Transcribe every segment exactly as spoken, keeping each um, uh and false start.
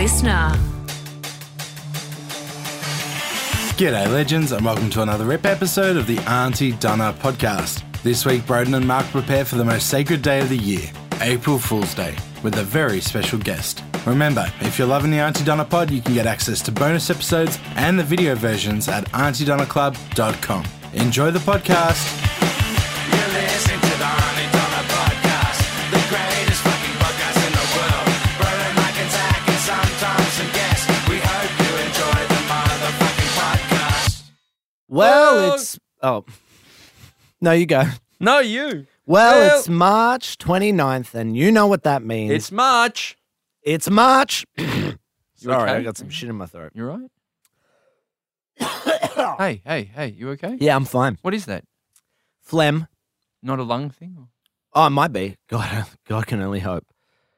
listener. G'day legends and welcome to another rip episode of the Auntie Donna podcast. This week Broden and Mark prepare for the most sacred day of the year, April Fool's Day, with a very special guest. Remember, if you're loving the Auntie Donna pod, you can get access to bonus episodes and the video versions at auntie donna club dot com. Enjoy the podcast. You're listening to the Auntie Donna podcast, the greatest fucking podcast in the world. Broden, Mike and Zach and sometimes some guests. We hope you enjoy the motherfucking podcast. Well, Well- it's... Oh. No, you go. No, you. Well, Well- it's March twenty-ninth, and you know what that means. It's March. It's March. You Sorry, okay? I got some shit in my throat. You right? hey, hey, hey, you okay? Yeah, I'm fine. What is that? Phlegm. Not a lung thing? Oh, it might be. God, God can only hope.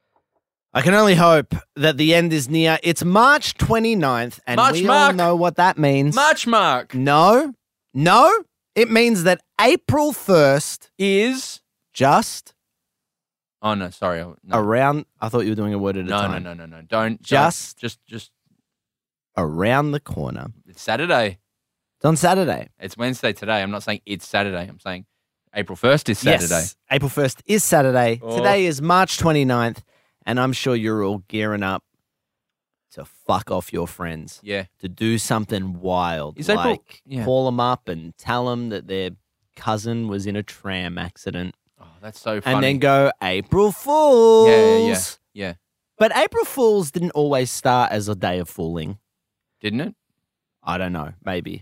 I can only hope that the end is near. It's March twenty-ninth, and March we mark. all know what that means. March Mark No. No. It means that April first, is... just Oh, no, sorry. No, around... I thought you were doing a word at a no, time. no, no, no, no. Don't. Just- don't, Just, just... Around the corner. It's Saturday. It's on Saturday. It's Wednesday today. I'm not saying it's Saturday. I'm saying April first is Saturday. Yes, April first is Saturday. Oh. Today is March twenty-ninth, and I'm sure you're all gearing up to fuck off your friends, Yeah. to do something wild, Is like April- yeah. call them up and tell them that their cousin was in a tram accident, Oh, that's so funny. and then go, April Fools. Yeah, yeah, yeah. Yeah. But April Fools didn't always start as a day of fooling. Didn't it? I don't know, maybe.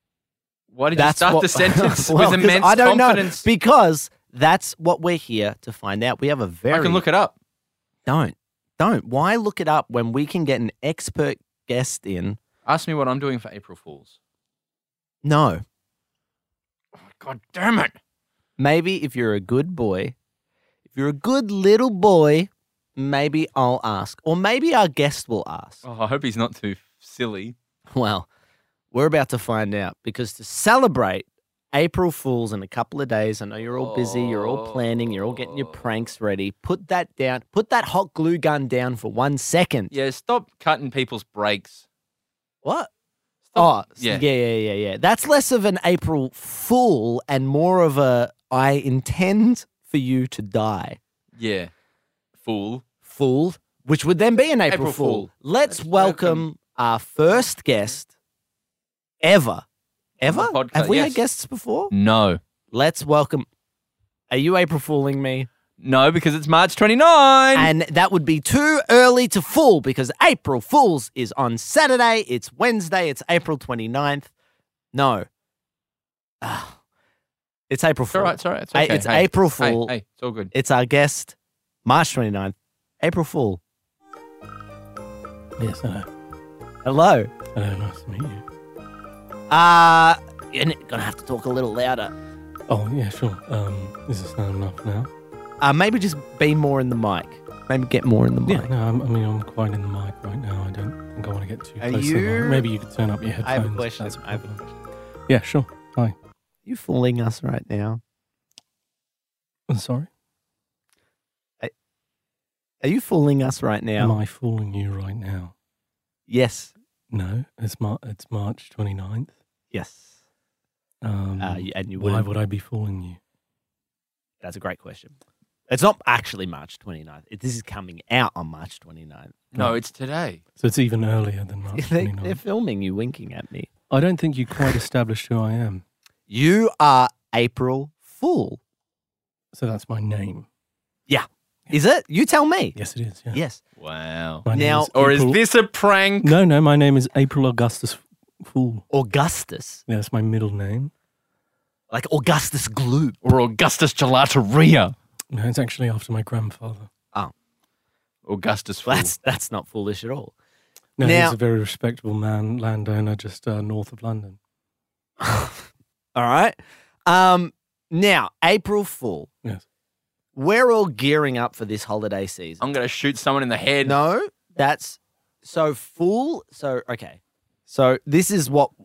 Why did That's you start what- the sentence Well, with 'cause immense I don't confidence? know, because that's what we're here to find out. We have a very... I can look it up. Don't. Don't. Why look it up when we can get an expert guest in? Ask me what I'm doing for April Fools. No. Oh, God damn it. Maybe if you're a good boy, if you're a good little boy, maybe I'll ask. Or maybe our guest will ask. Oh, I hope he's not too silly. Well, we're about to find out, because to celebrate April Fools in a couple of days, I know you're all busy, you're all planning, you're all getting your pranks ready. Put that down. Put that hot glue gun down for one second. Yeah, stop cutting people's brakes. What? Stop. Oh, yeah. yeah, yeah, yeah, yeah. That's less of an April Fool and more of a I intend for you to die Yeah. Fool. fool, which would then be an April, April Fool. Fool. Let's Let's welcome, welcome- our first guest ever. Ever? On the podcast, Have we yes. had guests before? No. Let's welcome. Are you April Fooling me? No, because it's March twenty-ninth. And that would be too early to fool, because April Fools is on Saturday. It's Wednesday. It's April twenty-ninth. No. Ah. It's April It's Fool. all right. It's all right. It's Hey, okay. it's Hey, April hey, Fool. Hey, it's all good. It's our guest, March twenty-ninth. April Fool. Yes, hello. Hello. Hello, nice to meet you. Uh, you're gonna have to talk a little louder. Oh, yeah, sure. Um, is this loud enough now? Uh, maybe just be more in the mic. Maybe get more in the mic. Yeah, no, I'm, I mean, I'm quite in the mic right now. I don't think I want to get too Are close to the you- mic. Maybe you could turn up your headphones. I have a if question. that's I have a problem. question. Yeah, sure. Hi. You fooling us right now? I'm sorry? Are you fooling us right now? Am I fooling you right now? Yes. No, it's, Mar- it's March twenty-ninth. Yes. Um, Uh, y- and you why wouldn't- would I be fooling you? That's a great question. It's not actually March twenty-ninth. It, this is coming out on March twenty-ninth. No, it's today. So it's even earlier than March They, twenty-ninth. they're filming you winking at me. I don't think you quite established who I am. You are April Fool. So that's my name. Is it? You tell me. Yes, it is. Yeah. Yes. Wow. My name Now- is Or is April- this a prank? No, no, my name is April Augustus Fool. Augustus. Yeah, that's my middle name. Like Augustus Gloop. Or Augustus Gelateria? No, it's actually after my grandfather. Augustus Fool. That's that's not foolish at all. No, Now- he's a very respectable man, landowner just uh, north of London. All right. Um. Now, April Fool. Yes. We're all gearing up for this holiday season. I'm going to shoot someone in the head. No, that's so fool. So okay, so this is what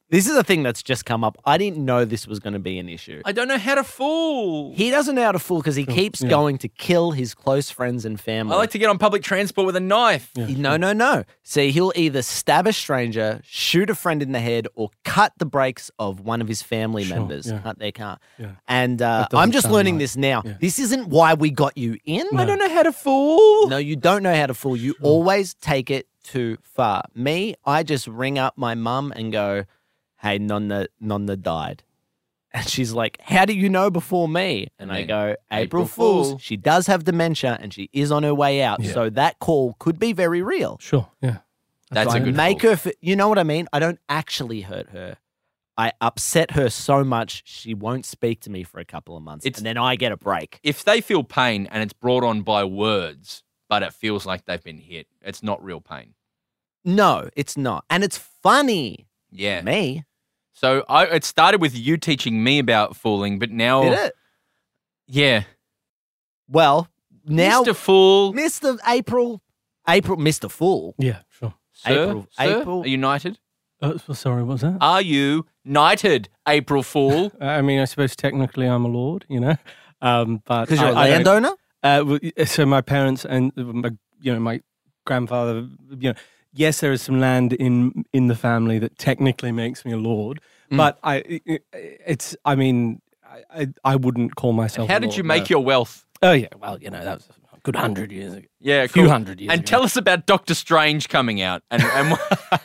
This is a thing that's just come up. I didn't know this was going to be an issue. I don't know how to fool. He doesn't know how to fool because he keeps yeah. going to kill his close friends and family. I like to get on public transport with a knife. Yeah. No, no, no. See, he'll either stab a stranger, shoot a friend in the head, or cut the brakes of one of his family Sure, members. yeah. Cut their car. Yeah. And uh, That doesn't I'm just sound learning right. this now. Yeah. This isn't why we got you in. No. I don't know how to fool. No, you don't know how to fool. You always take it too far. Me, I just ring up my mum and go, hey, Nonna, Nonna died. And she's like, how do you know before me? And, And I then, go, April, April Fools. Fool. She does have dementia and she is on her way out. Yeah. So that call could be very real. Sure, yeah. That's So a I good make fool. her, f- you know what I mean? I don't actually hurt her. I upset her so much she won't speak to me for a couple of months. It's- and then I get a break. If they feel pain and it's brought on by words, but it feels like they've been hit, it's not real pain. No, it's not. And it's funny. Yeah. to Me. So I, it started with you teaching me about fooling, but now, Did it? yeah, Well, now Mister Fool, Mister April, April, Mister Fool. Yeah, sure. sir, April- sir, April- are you knighted? Uh, so sorry, what was that? Are you knighted, April Fool? I mean, I suppose technically I'm a lord, you know, um, but Because you're I- a I don't- landowner? Uh, well, so my parents and uh, my, you know, my grandfather, you know, yes, there is some land in in the family that technically makes me a lord, Mm. but I, it, it's, I mean, I, I, I wouldn't call myself. How a did lord, you make no. your wealth? Oh yeah, well, you know, that was a good hundred years ago. Yeah, A few cool. hundred years And ago. tell us about Doctor Strange coming out. And, and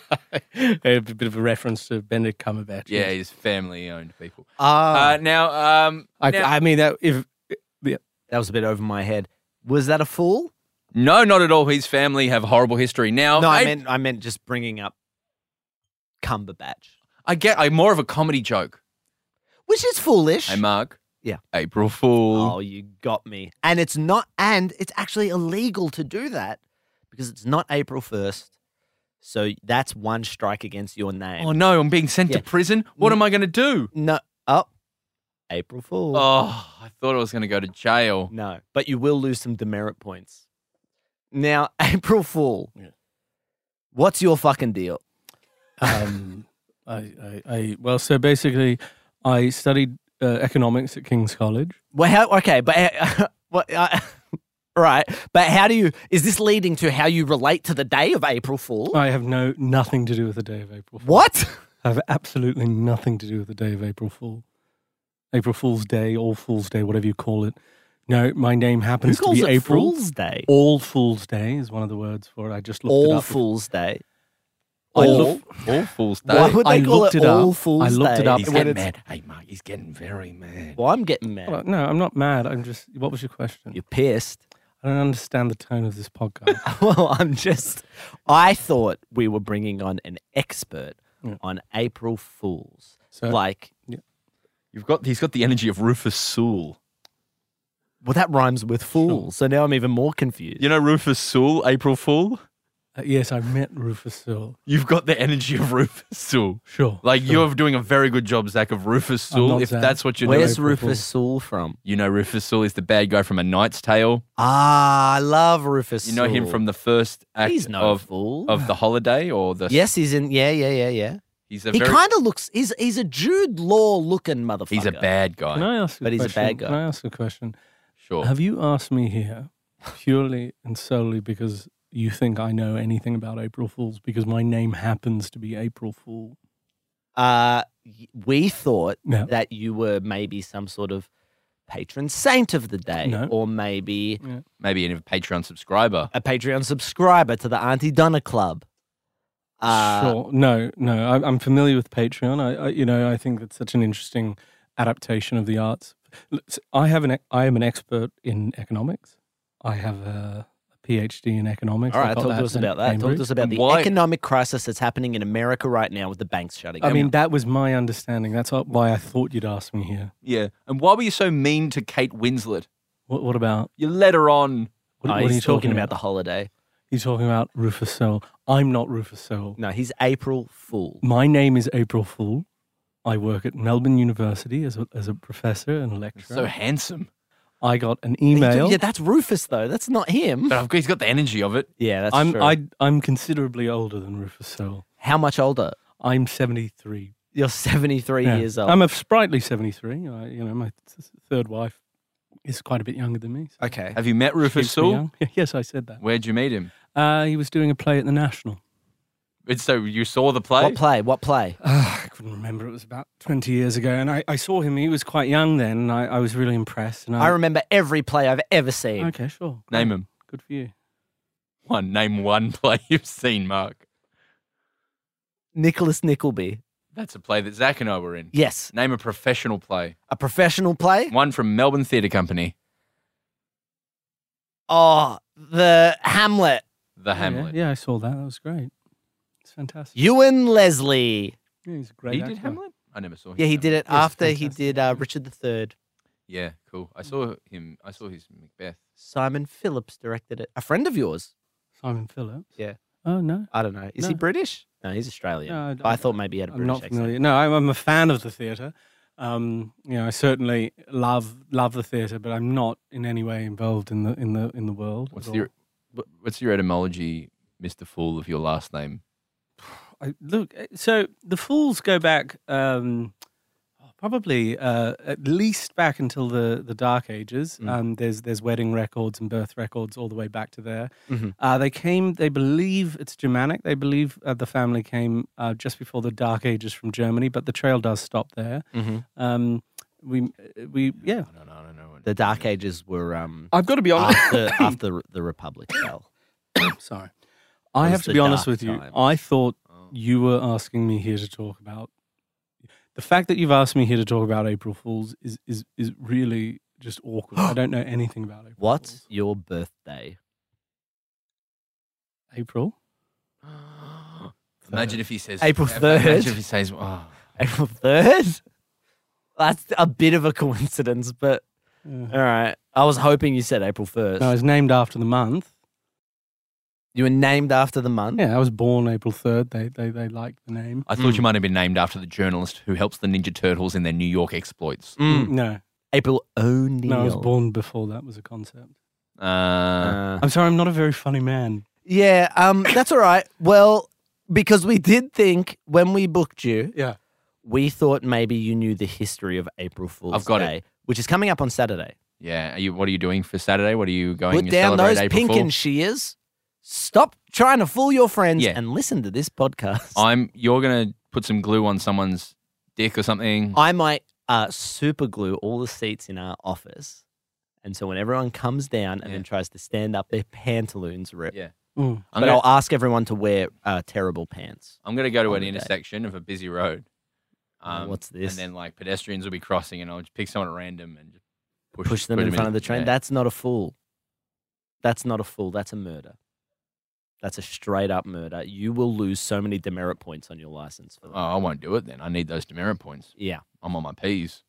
a bit of a reference to Benedict Cumberbatch. yeah, yes. he's family-owned people. Ah, Uh, now, um, I, now- I mean that if that was a bit over my head. Was that a fool? no, not at all. His family have horrible history. Now, No, I I, meant I meant just bringing up Cumberbatch, I get I'm more of a comedy joke. which is foolish. Hey, Mark. Yeah. April Fool. Oh, you got me. And it's not, and it's actually illegal to do that because it's not April first. So that's one strike against your name. Oh, no, I'm being sent Yeah. to prison. What am I going to do? No. Oh, April Fool. Oh, I thought I was going to go to jail. No, but you will lose some demerit points. Now, April Fool. Yeah. What's your fucking deal? um, I, I, I well, so basically, I studied uh, economics at King's College. Well, how, okay, but uh, what? Uh, right, but how do you? Is this leading to how you relate to the day of April Fool? I have no nothing to do with the day of April Fool. What? I have absolutely nothing to do with the day of April Fool. April Fool's Day, All Fool's Day, whatever you call it. No, my name Who happens to calls be it April. Fool's Day? All Fool's Day is one of the words for it. I just looked it All up. Fool's Day. I All- look- All Fool's Day. Why would they I call looked it it All up. Fool's I looked Day? it up. He's when getting it's- mad. Hey, Mark, he's getting very mad. Well, I'm getting mad. Well, no, I'm not mad. I'm just. What was your question? You're pissed. I don't understand the tone of this podcast. Well, I'm just. I thought we were bringing on an expert Yeah. on April Fools. So, Like, You've got he's got the energy of Rufus Sewell. well, that rhymes with fool. So now I'm even more confused. You know Rufus Sewell, April Fool? uh, yes, I met Rufus Sewell. You've got the energy of Rufus Sewell. Sure. Like sure. you're doing a very good job, Zach, of Rufus I'm Sewell. not If Zach. that's what you're Where's doing. April Rufus Sewell from? You know Rufus Sewell is the bad guy from A Knight's Tale. Ah, I love Rufus You know him Sewell. from the first act He's no of fool. of The Holiday or the Yes, he's in. Yeah, yeah, yeah, yeah. He's a He very kind of looks. He's he's a Jude Law looking motherfucker. he's a bad guy. Can I ask a But he's a question? bad guy. Can I ask a question? Sure. Have you asked me here purely and solely because you think I know anything about April Fools? Because my name happens to be April Fool. Uh, y- we thought No. that you were maybe some sort of patron saint of the day, No. or maybe Maybe a Patreon subscriber. a Patreon subscriber to the Auntie Donna Club. Uh, sure. No, no. I, I'm familiar with Patreon. I, I, you know, I think that's such an interesting adaptation of the arts. Let's- I have an. e- I am an expert in economics. I have a, a PhD in economics. All I right, got talk to us at about that. Talk Cambridge. to us about the Why- economic crisis that's happening in America right now with the banks shutting I down. mean, that was my understanding. That's why I thought you'd ask me here. Yeah. And why were you so mean to Kate Winslet? What, what about? You let her on. What, Oh, what are he's you talking talking about the holiday. You're talking about Rufus Sewell. I'm not Rufus Sewell. No, he's April Fool. My name is April Fool. I work at Melbourne University as a, as a professor and a lecturer. So handsome. I got an email. Yeah, that's Rufus though. That's not him. But I've got, he's got the energy of it. Yeah, that's I'm true. I, I'm considerably older than Rufus Sewell. How much older? I'm seventy-three. You're seventy-three Yeah. years old. I'm a sprightly seventy-three. I, you know, my th- third wife is quite a bit younger than me. So okay. Have you met Rufus keeps me Sewell? young. Yes, I said that. Where'd you meet him? Uh, he was doing a play at the National. It's so you saw the play? What play? What play? Uh, I couldn't remember. It was about twenty years ago. And I, I saw him. He was quite young then. And I, I was really impressed. And I, I remember every play I've ever seen. Okay, sure. Name Great. him. Good for you. One. Name one play you've seen, Mark. Nicholas Nickleby. That's a play that Zach and I were in. Yes. Name a professional play. A professional play? One from Melbourne Theatre Company. Oh, the Hamlet. The Oh, Hamlet. Yeah, yeah, I saw that. That was great. It's fantastic. Ewan Leslie. Yeah, he's a great He actor. did Hamlet? I never saw him. Yeah, he in did it Yes, after he fantastic. did uh, Richard the Third. Yeah, cool. I saw him. I saw his Macbeth. Simon Phillips directed it. A friend of yours. Simon Phillips. Yeah. Oh, no. I don't know. Is he No. British? No, he's Australian. No, I I, don't- thought maybe he had a I'm British not accent. familiar. No, I'm, I'm a fan of the theatre. Um, you know, I certainly love love the theatre, but I'm not in any way involved in the in the in the world. What's at your What's your etymology, Mister Fool, of your last name? all. I, look, eh, so the Fools go back um, probably uh, at least back until the, the Dark Ages. Mm. Um, there's there's wedding records and birth records all the way back to there. Mhm. Uh, they came. They believe it's Germanic. They believe uh, the family came uh, just before the Dark Ages from Germany, but the trail does stop there. Mhm. Um, we we yeah. I don't know. I don't know. The Dark Ages were um, I've got to be honest. after, after the Republic fell. Sorry, I was have to the be honest dark with you. times. I thought Oh. you were asking me here to talk about the fact that you've asked me here to talk about April Fools is is is really just awkward. I don't know anything about April. What's Fools. your birthday? April? Imagine if he says April Imagine third. if he says, "Oh, April third? That's a bit of a coincidence, but Yeah. all right. I was hoping you said April first. No, it's named after the month. You were named after the month? Yeah, I was born April third. They they they like the name. I thought you might have been named after the journalist who helps the Ninja Turtles in their New York exploits." Mm. No, April O'Neil. no, I was born before that was a concept. Uh, Uh, I'm sorry, I'm not a very funny man. yeah, um, that's all right. Well, because we did think when we booked you, Yeah. we thought maybe you knew the history of April Fool's I've got it. Day, which is coming up on Saturday. yeah. Are you? What are you doing for Saturday? What are you going Put to down celebrate those April pink Fool? and shears. Stop trying to fool your friends Yeah. and listen to this podcast. I'm. You're gonna put some glue on someone's dick or something. I might uh, super glue all the seats in our office. And so when everyone comes down and Yeah. then tries to stand up, their pantaloons rip. Yeah. Mm. I'm But gonna, I'll ask everyone to wear uh, terrible pants. I'm gonna go to on an the day. intersection of a busy road. Oh, what's this? And then like pedestrians will be crossing, and I'll just pick someone at random and just push, Push them put in front of the train. yeah. That's not a fool. That's not a fool. That's a murder. That's a straight up murder. You will lose so many demerit points on your license for that. Oh, I won't do it then. I need those demerit points. Yeah. I'm on my P's.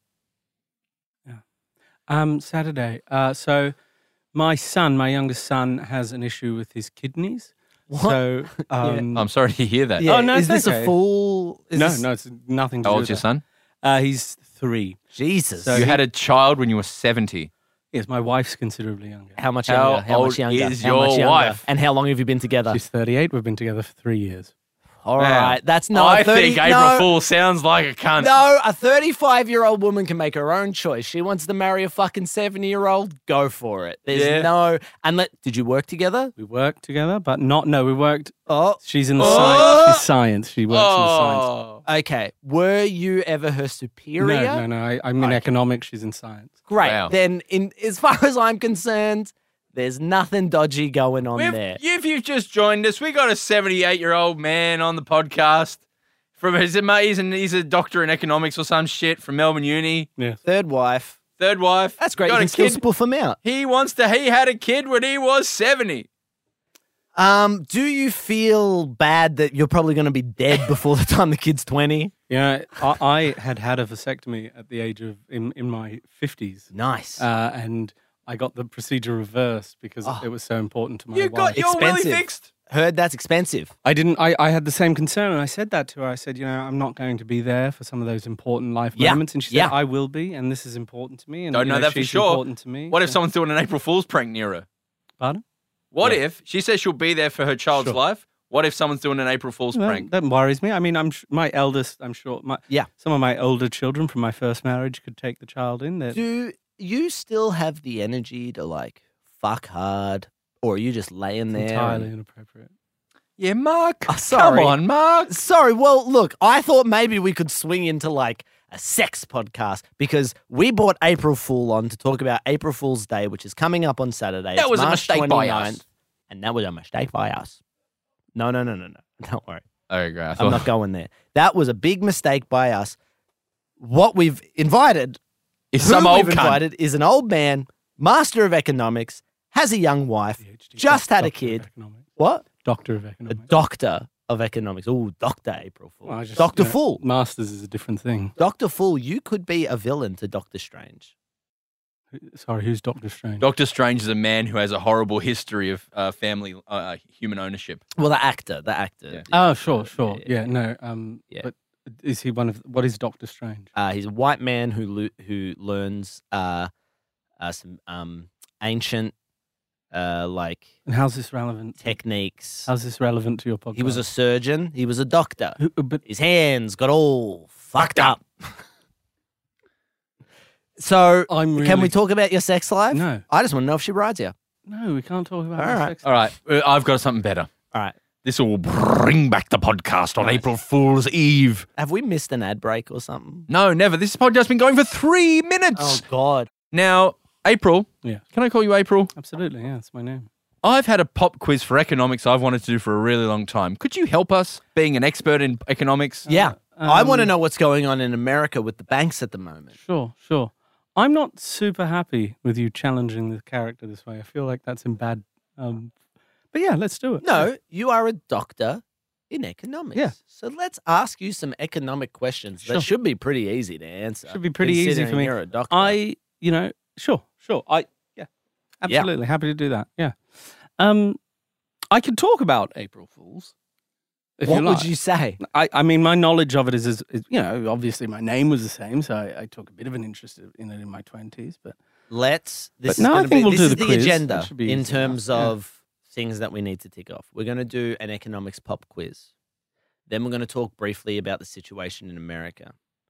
Um, Saturday. Uh, so my son, my youngest son, has an issue with his kidneys. What? So um, I'm sorry to hear that. Yeah. Oh, no, is it's this okay. a fool? Is no, this- no, it's nothing to How do old's with your that. son? Uh, he's three. Jesus. So you he- had a child when you were seventy. Yes, my wife's considerably younger. how much How younger? How old much younger? is how your much younger? wife? And how long have you been together? She's thirty-eight. We've been together for three years. All Wow. right. That's not I a thirty, think April no, Fool sounds like a cunt. No, a thirty-five-year-old woman can make her own choice. She wants to marry a fucking seventy-year-old. Go for it. There's Yeah. no. And let. Did you work together? We worked together, but not. No, we worked. Oh. She's in the Oh! science. She's science. She works in the science. Oh. Okay. Were you ever her superior? No, no, no. I, I'm in Okay. economics. She's in science. Great. Wow. Then, in as far as I'm concerned, there's nothing dodgy going on We've- there. If you've just joined us, we got a seventy-eight-year-old man on the podcast. From his, he's, an, he's a doctor in economics or some shit from Melbourne Uni. Yes. Third wife. Third wife. That's great. Got You a can still kid. spoof them out. He wants to. He had a kid when he was seventy. Um, do you feel bad that you're probably going to be dead before the time the kid's twenty? Yeah, I, I had had a vasectomy at the age of in, in my fifties, Nice. uh, and I got the procedure reversed because Oh. it was so important to my You wife. got your willy Expensive. fixed. Heard that's expensive. I didn't. I, I had the same concern, and I said that to her. I said, you know, I'm not going to be there for some of those important life Yeah, moments, and she said, yeah. I will be, and this is important to me. And Don't you know that for she's sure. Important to me. What if So- someone's doing an April Fool's prank near her? Pardon? What Yeah. if she says she'll be there for her child's Sure. life? What if someone's doing an April Fool's Well, prank? that worries me. I mean, I'm sh- my eldest. I'm sure. My, Yeah. Some of my older children from my first marriage could take the child in. They're- Do you still have the energy to like fuck hard, or are you just laying It's there? entirely and- inappropriate. Yeah, Mark. Oh, sorry. Come on, Mark. Sorry. Well, look, I thought maybe we could swing into like a sex podcast because we brought April Fool on to talk about April Fool's Day, which is coming up on Saturday. That It's was a March mistake by us. twenty-ninth, and that was a mistake by us. No, no, no, no, no. Don't worry. Okay, great. I I'm thought, not going there. That was a big mistake by us. What we've invited, it's who some old we've cunt. invited, is an old man, master of economics, has a young wife, PhD, just doc- had a doctor of kid. economics. What? Doctor of A economics. doctor of economics. Oh, Doctor April Fool. Well, I just, Doctor you know, Fool. Masters is a different thing. Doctor Fool, you could be a villain to Doctor Strange. Sorry, who's Doctor Strange? Doctor Strange is a man who has a horrible history of uh, family, uh, human ownership. Well, the actor, the actor. Yeah. Oh, sure, sure. Yeah, Yeah, no. Um, Yeah. But is he one of? What is Doctor Strange? Uh, he's a white man who lo- who learns uh, uh, some um, ancient uh, like And how's this relevant? techniques. How's this relevant to your podcast? He was a surgeon. He was a doctor. Who, but His hands got all fucked up. So, I'm really. can we talk about your sex life? No. I just want to know if she rides you. No, we can't talk about. All my right. sex All right, uh, I've got something better. All right. This will bring back the podcast on Nice. April Fool's Eve. Have we missed an ad break or something? No, never. This podcast's been going for three minutes. Oh, God. Now, April, Yeah. can I call you April? Absolutely, yeah, that's my name. I've had a pop quiz for economics I've wanted to do for a really long time. Could you help us, being an expert in economics? Yeah. I want to Um, know what's going on in America with the banks at the moment. Sure, sure. I'm not super happy with you challenging the character this way. I feel like that's in bad. Um, but yeah, let's do it. No, you are a doctor in economics. Yeah. So let's ask you some economic questions Sure. that should be pretty easy to answer. Should be pretty easy considering for me. You're a doctor. I, you know, sure, sure. I, yeah, absolutely happy to do that. Yeah. Um, I could talk about April Fools. If what you would like. you say? I, I mean, my knowledge of it is, is, is, you know, obviously my name was the same, so I, I took a bit of an interest in it in my twenties. But Let's. This But is no, I gonna think be, we'll this do is the the quiz. That agenda should be in easy terms enough, yeah. of things that we need to tick off. We're going to do an economics pop quiz. Then we're going to talk briefly about the situation in America.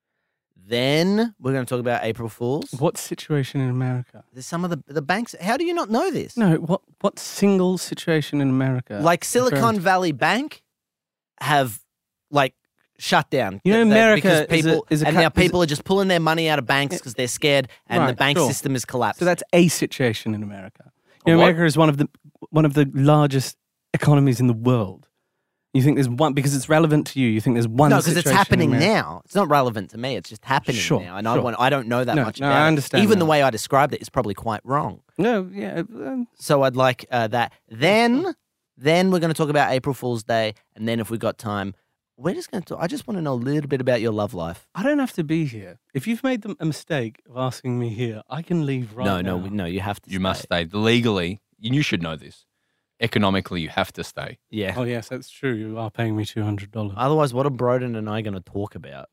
Then we're going to talk about April Fools. what situation in America? There's some of the the banks. How do you not know this? No, what what single situation in America? Like Silicon referring to- Valley Bank have like shut down. You know, Th- that- America because is a- people is a and co- now is a- people are just pulling their money out of banks because they're scared, and the Right, bank sure. system is collapsed. So that's a situation in America. You know, What? America is one of the one of the largest economies in the world. You think there's one because it's relevant to you. You think there's one. no, because it's situation in happening America. now. It's not relevant to me. It's just happening Sure, now, and I sure. want. I don't know that No, much no, about I it. understand Even the that. way I described it is probably quite wrong. No, yeah, um, So I'd like uh, that. Then, then we're going to talk about April Fool's Day, and then if we got time, we're just going to. I just want to know a little bit about your love life. I don't have to be here. If you've made the, a mistake of asking me here, I can leave right no, now. no, we- no. You have to. You must stay. Legally, you should know this. Economically, you have to stay. Yeah. Oh yes, that's true. You are paying me two hundred dollars. Otherwise, what are Broden and I going to talk about?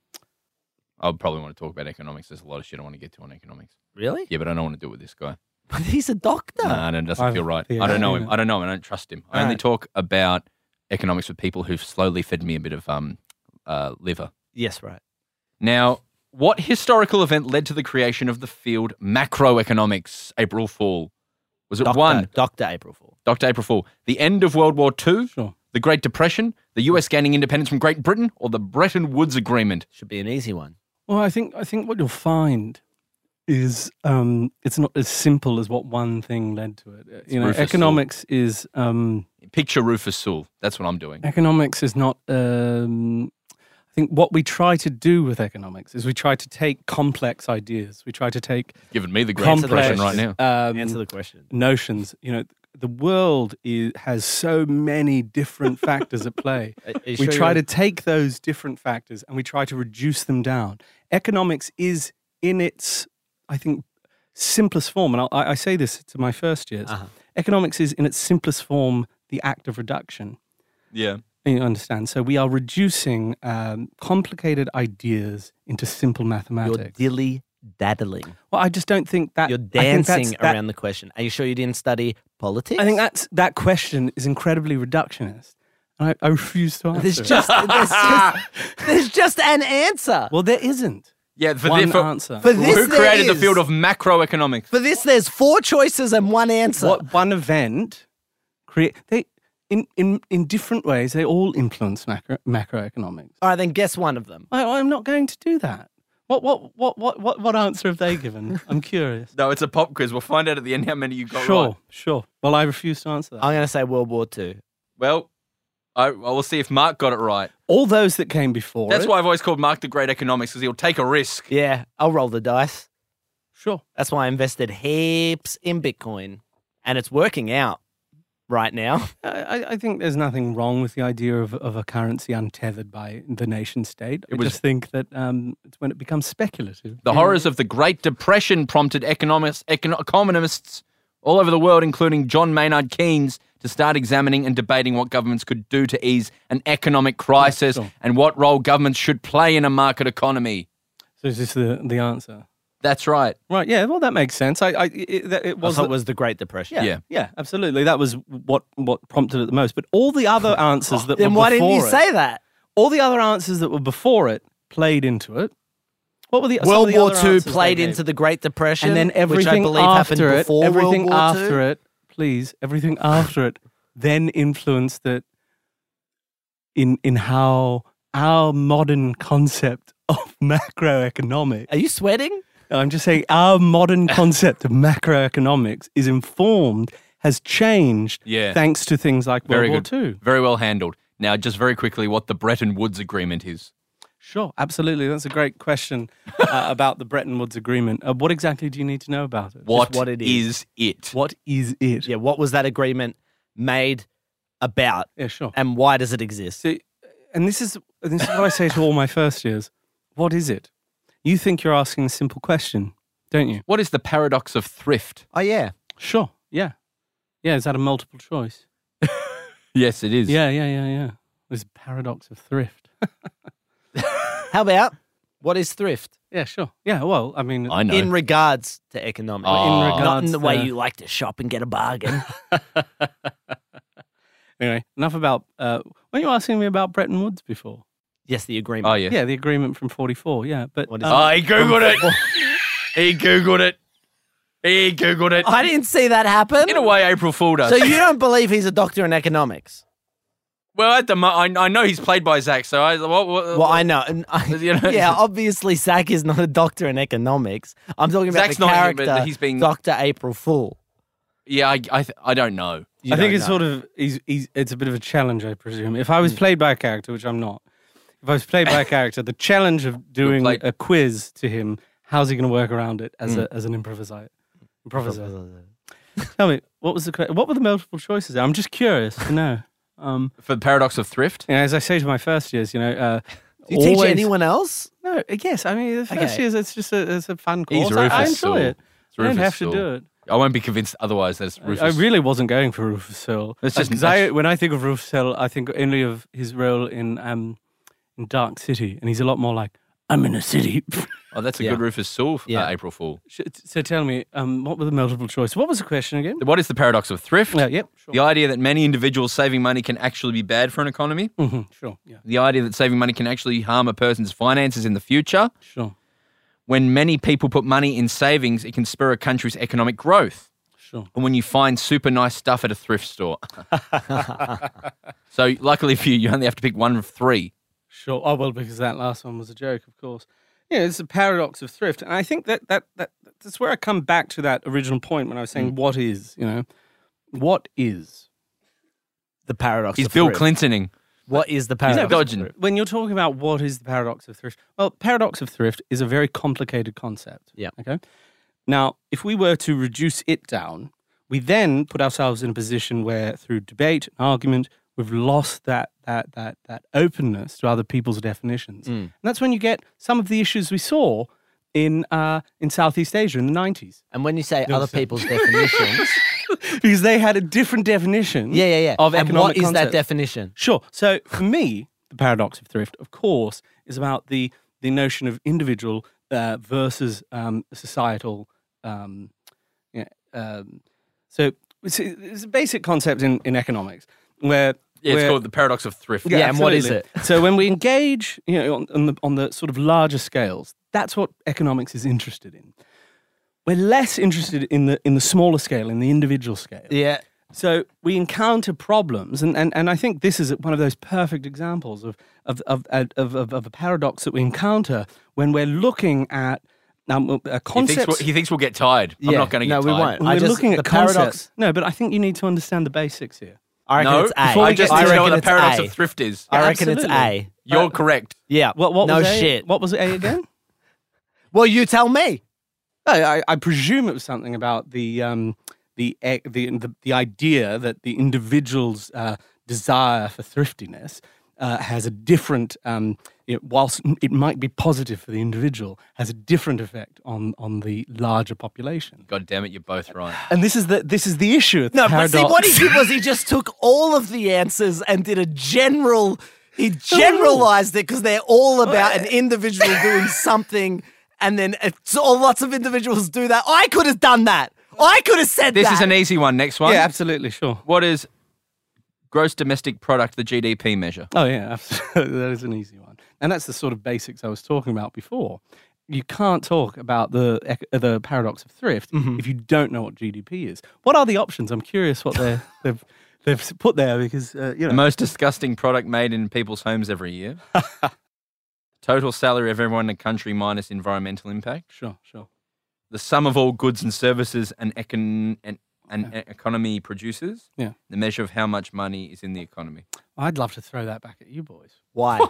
I would probably want to talk about economics. There's a lot of shit I want to get to on economics. Really? Yeah, but I don't want to do it with this guy. But he's a doctor. Nah, no, it doesn't I've- feel right. yeah, I don't know I him. know. I don't know him. I don't trust him. I All only right. talk about economics with people who've slowly fed me a bit of um, uh, liver. Yes, right. Now, what historical event led to the creation of the field macroeconomics? April Fool. Was it Doctor, one? Doctor April Fool. Doctor April Fool. The end of World War Two, Sure. the Great Depression, the U S gaining independence from Great Britain, or the Bretton Woods Agreement? Should be an easy one. Well, I think I think what you'll find is um, it's not as simple as what one thing led to it. Uh, you know, Rufus Sewell. economics is um, Picture Rufus Sewell. That's what I'm doing. economics is not. Um, I think what we try to do with economics is we try to take complex ideas. We try to take Giving me the great Answer the depression question. right now. um, Answer the question. notions. You know, the world is, has so many different factors at play. Are- are you We sure try you're- to take those different factors and we try to reduce them down. Economics is in its, I think, simplest form, and I, I say this to my first years. Uh-huh. Economics is in its simplest form the act of reduction. Yeah. You understand? So we are reducing um, complicated ideas into simple You're mathematics. dilly daddling. well, I just don't think that You're I think that's- dancing that- around the question. Are you sure you didn't study politics? I think that's that question is incredibly reductionist. I, I refuse to answer There's it. just, there's just, there's just an answer. Well, there isn't Yeah, for, one the, for answer. For this, who there created the is. field of macroeconomics? For this, there's four choices and one answer. What one event create they in, in, in different ways they all influence macro, macroeconomics. All right, then guess one of them. I, I'm not going to do that. What what what what what what answer have they given? I'm curious. No, it's a pop quiz. We'll find out at the end how many you got Sure, right. sure. Well, I refuse to answer that. I'm going to say World War Two. Well, I, I will see if Mark got it right. All those that came before. That's it, why I've always called Mark the Great Economics, because he'll take a risk. Yeah, I'll roll the dice. Sure. That's why I invested heaps in Bitcoin, and it's working out right now. I, I think there's nothing wrong with the idea of, of a currency untethered by the nation state. I It was- just think that um, it's when it becomes speculative. The horrors of the Great Depression prompted economists, econ- economists all over the world, including John Maynard Keynes, to start examining and debating what governments could do to ease an economic crisis Sure. and what role governments should play in a market economy. So is this the, the answer? That's right. Right, yeah, well, that makes sense. I, I it, that- it was Was it was the Great Depression? Yeah, Yeah. yeah, absolutely. That was what what prompted it the most. But all the other answers that Then were why didn't you before it, say that? all the other answers that were before it played into it. What were the some World of the War other Two answers they played gave? into the Great Depression, and then which I everything believe after happened it, before everything World War after Two. it, please, everything after it, then influenced it in in how our modern concept of macroeconomics. Are you sweating? I'm just saying our modern concept of macroeconomics is informed, has changed, Yeah. thanks to things like Very World good. War Two. Very well handled. Now, just very quickly, what the Bretton Woods Agreement is. Sure, absolutely. That's a great question uh, about the Bretton Woods Agreement. Uh, what exactly do you need to know about it? What, what it is. is. it? What is it? Yeah. What was that agreement made about, Yeah, sure. and why does it exist? So, and this is this is what I say to all my first years. What is it? You think you're asking a simple question, don't you? What is the paradox of thrift? Oh yeah. Sure. Yeah. Yeah. Is that a multiple choice? Yes, it is. Yeah. Yeah. Yeah. Yeah. There's a paradox of thrift. How about what is thrift Yeah. Sure. Yeah. Well, I mean, I know. in regards to economics? Oh. in Not regards in the way to- you like to shop and get a bargain. Anyway, enough about. Uh, weren't you asking me about Bretton Woods before? Yes, the agreement. oh, yeah. Yeah, the agreement from forty-four. Yeah, but What is um, Oh, he Googled it. He Googled it. He Googled it. I didn't see that happen. In a way, April fooled us. So you don't believe he's a doctor in economics? well, at the mo- I, I know he's played by Zach, so I. What, what, Well, I know. And I, You know- yeah, obviously, Zach is not a doctor in economics. I'm talking about Zach's the not, character, but he's being- Doctor April Fool. Yeah, I, I, th- I don't know. You I think don't it's know. sort of he's, he's it's a bit of a challenge, I presume. If I was played by a character, which I'm not, if I was played by a character, the challenge of doing played- a quiz to him, how's he going to work around it as a as an improviser? Improviser. Tell me, what was the que- what were the multiple choices? I'm just curious to know. Um, For the paradox of thrift, you know, as I say to my first years, you know, uh, Do you teach always- anyone else? No, uh, yes. I mean, the first Okay. years it's just a it's a fun He's course. I, I Rufus enjoy Sewell. it. It's I don't Rufus have to do Sewell. it. I won't be convinced otherwise. That's Rufus. I really wasn't going for Rufus Hill. It's just- because I, when I think of Rufus Hill, I think only of his role in um, in Dark City, and he's a lot more like, I'm in a city. Oh, that's a Yeah. good Rufus Sewell Yeah. uh, April Fool. So- so tell me, um, what were the multiple choice? What was the question again? What is the paradox of thrift? Yeah, yep, sure. The idea that many individuals saving money can actually be bad for an economy. hmm sure, yeah, The idea that saving money can actually harm a person's finances in the future. sure, When many people put money in savings, it can spur a country's economic growth. sure. And when you find super nice stuff at a thrift store. So luckily for you, you only have to pick one of three. Sure. Oh, well, because that last one was a joke, of course. Yeah, it's a paradox of thrift. And I think that, that, that that's where I come back to that original point when I was saying, what is, you know, what is? The paradox He's of Bill thrift. Clintoning. What is the He's paradox? not of dodging. thrift? When you're talking about what is the paradox of thrift, well, paradox of thrift is a very complicated concept. Yeah. Okay. Now, if we were to reduce it down, we then put ourselves in a position where, through debate and argument, we've lost that that that that openness to other people's definitions, Mm. and that's when you get some of the issues we saw in uh, in Southeast Asia in the nineties, And when you say You other understand? people's definitions, because they had a different definition. yeah, yeah, yeah. Of and economic what is that concepts. definition? Sure. So for me, the paradox of thrift, of course, is about the the notion of individual uh, versus um, societal. Um, yeah, um, so it's, it's a basic concept in, in economics where Yeah, it's Where- called the paradox of thrift. Yeah, and what is absolutely. So when we engage, you know, on, on the on the sort of larger scales, that's what economics is interested in. We're less interested in the in the smaller scale, in the individual scale. Yeah. So we encounter problems, and, and, and I think this is one of those perfect examples of of of, of, of, of a paradox that we encounter when we're looking at um, a He thinks, concept. we'll, he thinks we'll get tired. I'm Yeah. not going to get No, we tired. won't. We're I just- looking the at paradox- concepts. No, but I think you need to understand the basics here. I reckon No, it's A. I just I need to know what reckon the it's paradox A. of thrift is. I reckon it's Absolutely. A. You're correct. Yeah. What what no was A? shit. What was A again? Well, you tell me. I, I, I presume it was something about the um, the, e- the the the idea that the individual's uh, desire for thriftiness uh, has a different, um, you know, whilst it might be positive for the individual, has a different effect on on the larger population. God damn it, you're both right. And this is the this is the issue. With No, the but see, paradox. what he did was he just took all of the answers and did a general. He generalized it because they're all about an individual doing something, and then it's all, lots of individuals do that. I could have done that. I could have said This that. is an easy one. Next one. Yeah, absolutely, sure. What is gross domestic product, the G D P measure? Oh yeah, absolutely. That is an easy one, and that's the sort of basics I was talking about before. You can't talk about the ec- the paradox of thrift Mm-hmm. if you don't know what G D P is. What are the options? I'm curious what they're, they've they've put there because uh, you The know. most disgusting product made in people's homes every year. Total salary of everyone in the country minus environmental impact. Sure, sure. The sum of all goods and services an, econ- an, an e- economy produces. Yeah. The measure of how much money is in the economy. I'd love to throw that back at you boys. Why?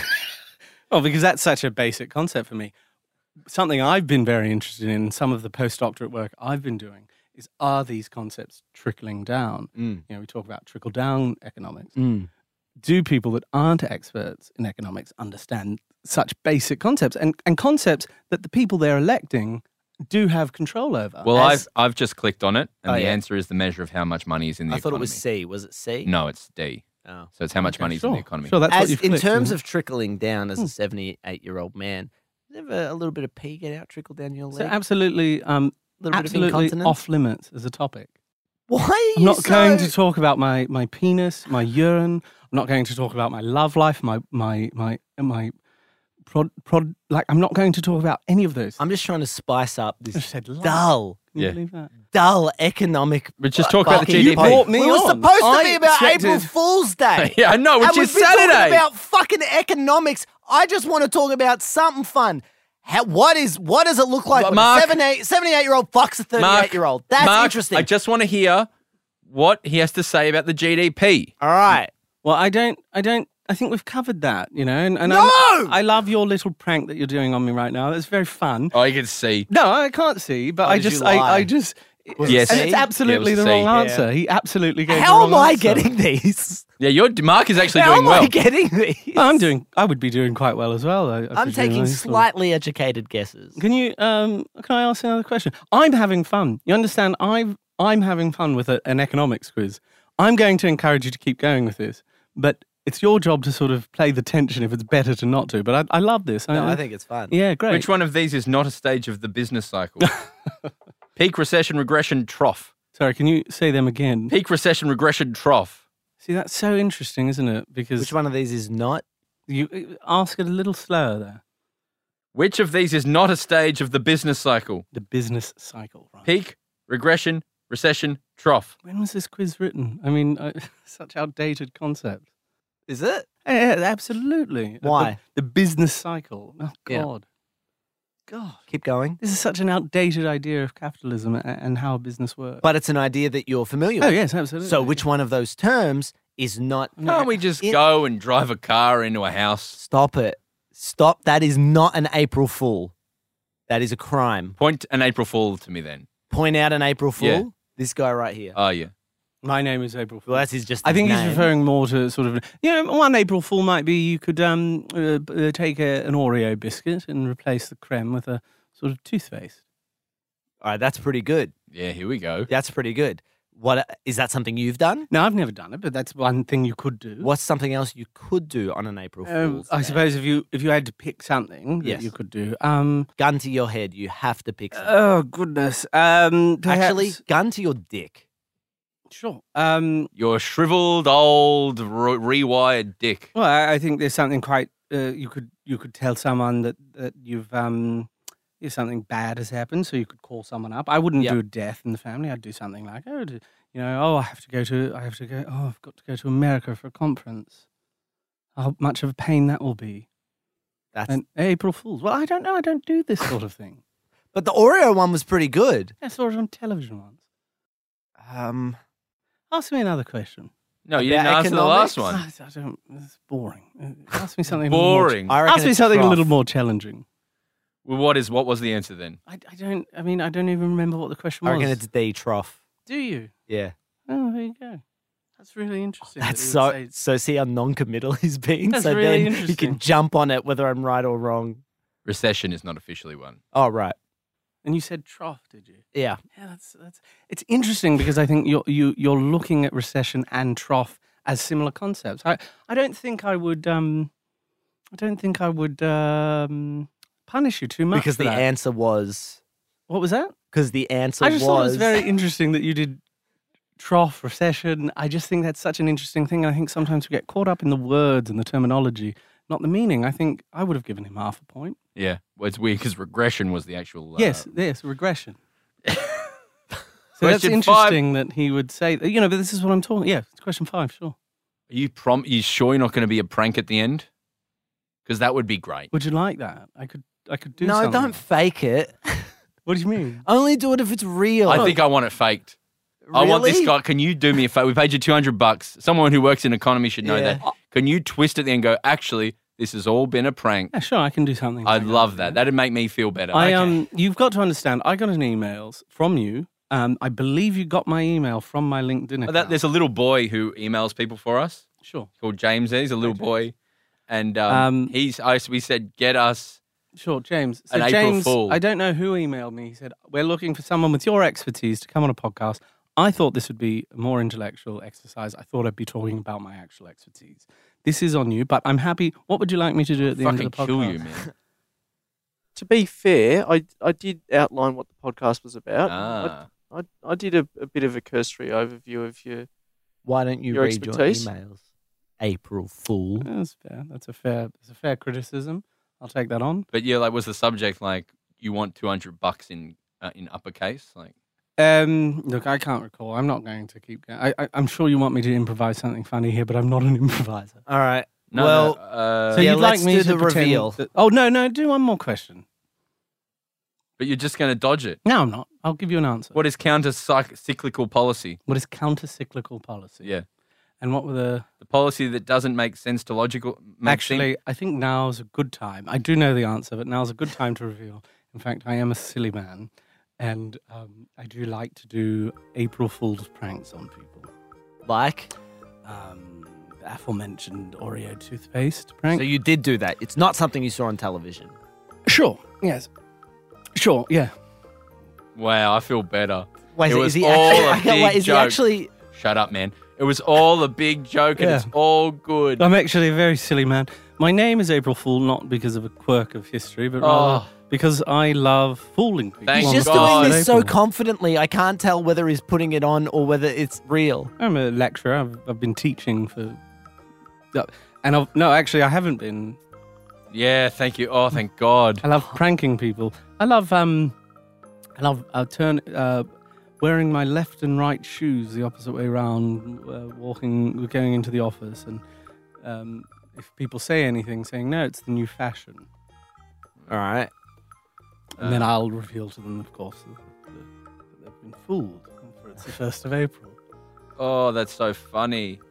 Oh, because that's such a basic concept for me. Something I've been very interested in, some of the postdoctorate work I've been doing, is are these concepts trickling down? Mm. You know, we talk about trickle down economics. Mm. Do people that aren't experts in economics understand such basic concepts and, and concepts that the people they're electing do have control over? Well, As- I've I've just clicked on it, and Oh, the yeah. answer is the measure of how much money is in the I economy. thought it was C. Was it C? No, it's D. Oh. So it's how much Okay, money is sure, in the economy. Sure, that's what As you've in clicked, terms isn't of trickling down as Hmm. a seventy-eight-year-old man, is there ever a little bit of pee get out, trickle down your it? leg? So absolutely, um, a little bit of absolutely incontinence? off limits as a topic. Why are I'm you not so... going to talk about my, my penis, my urine. I'm not going to talk about my love life, my my my my prod prod. Like I'm not going to talk about any of those. I'm just trying to spice up I this just said love. dull, Can you Yeah. believe that? dull economic. But just talk about the fucking G D P. pod- brought me It was on. supposed to I be about expected- April Fool's Day. Yeah, I know, which and is we've been Saturday. talking about fucking economics. I just want to talk about something fun. How, what is what does it look like But when Mark- a seventy-eight, seventy-eight-year-old fucks a thirty-eight-year-old? That's Mark, interesting. I just want to hear what he has to say about the G D P. All right. Well, I don't. I don't. I think we've covered that. You know. And, and No! I'm- I love your little prank that you're doing on me right now. It's very fun. Oh, you can see. No, I can't see, but Oh, I did just. you I, lie? I just. Was Yes. it And C? it's absolutely Yeah, it was the wrong C. answer. He absolutely gave the How wrong am I answer. getting these? Yeah, your Mark is actually How doing am I well. getting these? I'm doing. I would be doing quite well as well. I, I I'm presume. taking I sort of- slightly educated guesses. Can you? Um, can I ask another question? I'm having fun. You understand? I'm. I'm having fun with a, an economics quiz. I'm going to encourage you to keep going with this, but it's your job to sort of play the tension if it's better to not to. But I, I love this. No, I think it's fun. Yeah, great. Which one of these is not a stage of the business cycle? Peak recession, regression, trough. Sorry, can you say them again? Peak recession, regression, trough. See, that's so interesting, isn't it? Because Which one of these is not? you ask it a little slower there. Which of these is not a stage of the business cycle? The business cycle, right? Peak, regression, recession, trough. When was this quiz written? I mean, uh, such outdated concept. Is it? Yeah, absolutely. Why? The, the business cycle. Oh, Yeah. God. God. Keep going. This is such an outdated idea of capitalism a- and how business works. But it's an idea that you're familiar oh, with. yes, absolutely. So which one of those terms is not? Can't we just It- go and drive a car into a house? Stop it. Stop. That is not an April Fool. That is a crime. Point an April Fool to me then. Point out an April Fool. Yeah. This guy right here. Oh, yeah. My name is April Fool. Well, that's his just. I his think he's name. referring more to sort of, you know, one April Fool might be you could um uh, b- uh, take a, an Oreo biscuit and replace the creme with a sort of toothpaste. All right, that's pretty good. Yeah, here we go. That's pretty good. What is that? Something you've done? No, I've never done it, but that's one thing you could do. What's something else you could do on an April Um, Fool's I Day? suppose if you if you had to pick something that Yes. you could do. Um, Gun to your head. You have to pick something. oh goodness. Um, perhaps, Actually, gun to your dick. Sure. Um, Your shriveled old re- rewired dick. well, I, I think there's something quite. Uh, you could you could tell someone that that you've um, if something bad has happened, so you could call someone up. I wouldn't Yep. do a death in the family. I'd do something like, oh, do- you know, oh, I have to go to, I have to go. Oh, I've got to go to America for a conference. How much of a pain that will be. That's And April Fools. Well, I don't know. I don't do this sort of thing. but the Oreo one was pretty good. I saw it on television once. Um, Ask me another question. No, you About didn't answer the last economics? one. I don't. It's boring. Uh, Ask me something. a little more- Boring. I reckon Ask me it's something a trough. little more challenging. Well, what is what was the answer then? I, I don't. I mean, I don't even remember what the question I was. reckon it's D trough. Do you? Yeah. Oh, there you go. That's really interesting. That's that so you would say- so see how non-committal he's being. That's so really then he interesting. can jump on it whether I'm right or wrong. Recession is not officially one. Oh right. And you said trough, did you? Yeah. Yeah, that's that's. It's interesting because I think you're you you're looking at recession and trough as similar concepts. I I don't think I would um, I don't think I would um punish you too much Because for the that. answer was What was that? because the answer I just was thought it was very interesting that you did trough, recession. I just think that's such an interesting thing. And I think sometimes we get caught up in the words and the terminology, not the meaning. I think I would have given him half a point. Yeah, well, it's weird because regression was the actual. Uh, yes, yes, regression. So that's Question interesting that he would say, you know, but this is what I'm talking. Yeah, it's question five, sure. Are you prom? You sure you're not going to be a prank at the end? Because that would be great. Would you like that? I could, I could do. No, something. don't fake it. What do you mean? Only do it if it's real. I think I want it faked. I want this Really? guy. Can you do me a favor? We paid you two hundred bucks. Someone who works in economy should know Yeah. that. Can you twist it and go? Actually, this has all been a prank. Yeah, sure, I can do something. I'd like love that. That'd make me feel better. I Okay. um, you've got to understand. I got an email from you. Um, I believe you got my email from my LinkedIn account. Oh, that, there's a little boy who emails people for us Sure, called James. He's a little James. boy, and um, Um, he's. I, we said, get us. sure, James. So An April James, Fool. I don't know who emailed me. He said we're looking for someone with your expertise to come on a podcast. I thought this would be a more intellectual exercise. I thought I'd be talking about my actual expertise. This is on you, but I'm happy. What would you like me to do at the Fucking end of the podcast? kill you, man. To be fair, I I did outline what the podcast was about. ah. I, I I did a, a bit of a cursory overview of your. Why don't you Your read expertise? your emails? April Fool. That's fair. That's a fair. That's a fair criticism. I'll take that on. But yeah, like, was the subject like you want two hundred bucks in uh, in uppercase? Like, Um, look, I can't recall. I'm not going to keep going. I, I, I'm sure you want me to improvise something funny here, but I'm not an improviser. All right. no, well, no, uh, So yeah, you'd let's like me do to the pretend reveal. that- oh no, no, do one more question. but you're just going to dodge it. No, I'm not. I'll give you an answer. What is counter-cyclical policy? What is counter-cyclical policy? Yeah, And what were the? the policy that doesn't make sense to logical. Make Actually, I think now's a good time. I do know the answer, but now's a good time to reveal. In fact, I am a silly man, and um, I do like to do April Fool's pranks on people. Like, Um, the aforementioned Oreo toothpaste prank. so you did do that. It's not something you saw on television. Sure. Yes. Sure. Yeah. Wow, I feel better. Wait, It is was he all actually? a I can't big wait, is joke. he actually? Shut up, man. It was all a big joke, and Yeah. it's all good. I'm actually a very silly man. My name is April Fool, not because of a quirk of history, but rather Oh. because I love fooling people. Thank He's on just the God. doing first this of so April. confidently. I can't tell whether he's putting it on or whether it's real. I'm a lecturer. I've, I've been teaching for. uh, And I've, no, actually, I haven't been. Yeah, thank you. Oh, thank God. I love pranking people. I love um, I love uh, turn uh, wearing my left and right shoes the opposite way around, uh, walking, going into the office, and um, if people say anything, saying no, it's the new fashion, All right. and then Uh. I'll reveal to them, of course, that, that they've been fooled, for it's the first of April. Oh, that's so funny.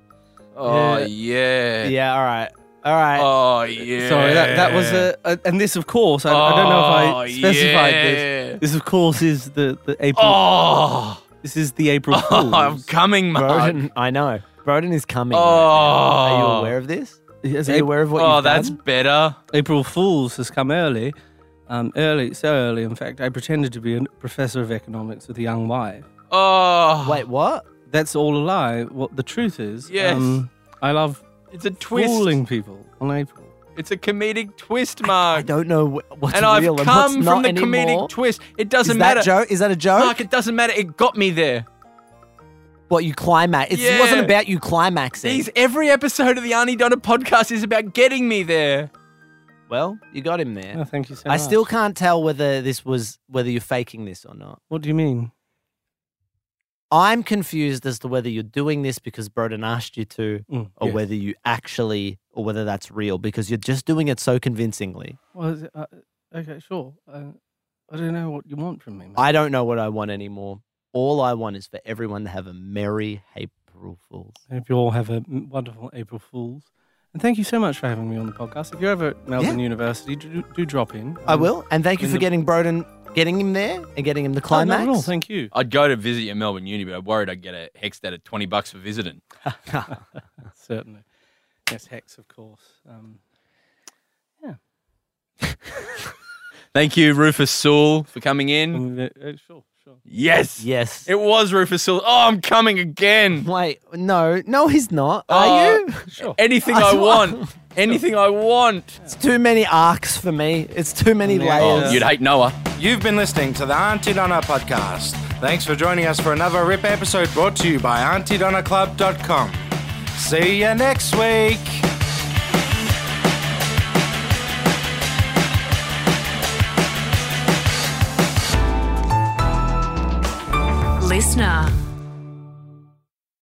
Oh, yeah. Yeah. All right. All right. Oh, yeah. Sorry, that that was a, a and this, of course, I, I don't know if I Oh, specified yeah. this. This, of course, is the the April. Oh, This is the April oh Fool's. I'm coming, Mark. Broden, I know. Broden is coming. Oh. right now. Are you aware of this? Yes, Are you aware of what Oh, you've that's done? better. April Fool's has come early. Um, early, so early, in fact, I pretended to be a professor of economics with a young wife. Oh, Wait, what? That's all a lie. What the truth is, Yes. um, I love it's a twist. fooling people on April. It's a comedic twist, Mark. I don't know wh- what's and I've real and come what's from not the anymore. comedic twist. It Is doesn't that matter. joke? Is that a joke? Mark, it doesn't matter. It got me there. What, you climax? It Yeah. wasn't about you climaxing. These every episode of the Auntie Donna podcast is about getting me there. Well, you got him there. Oh, thank you so I much. still can't tell whether this was whether you're faking this or not. What do you mean? I'm confused as to whether you're doing this because Broden asked you to, Mm, or yes. whether you actually, or whether that's real because you're just doing it so convincingly. Well, is it, uh, okay, sure. Uh, I don't know what you want from me. mate. I don't know what I want anymore. All I want is for everyone to have a merry April Fools. I hope you all have a m- wonderful April Fools. And thank you so much for having me on the podcast. If you're ever at Melbourne University, do, do drop in. I will, and thank you in for the- getting Broden, getting him there and getting him the Oh, climax. not at all, thank you. I'd go to visit your Melbourne Uni, but I'm worried I'd get a hexed out of twenty bucks for visiting. Certainly. Yes, Hex, of course. Um, Thank you, Rufus Sewell, for coming in. and, uh, uh, sure, sure. Yes. Yes. It was Rufus Sewell. Oh, I'm coming again. Wait, no, no, he's not. Are Oh, you? Sure. Anything I I want- want. Anything I want. It's too many arcs for me. It's too many Yeah. Oh, layers. you'd hate Noah. You've been listening to the Auntie Donna podcast. Thanks for joining us for another R I P episode brought to you by auntie donna club dot com. See you next week. Listener.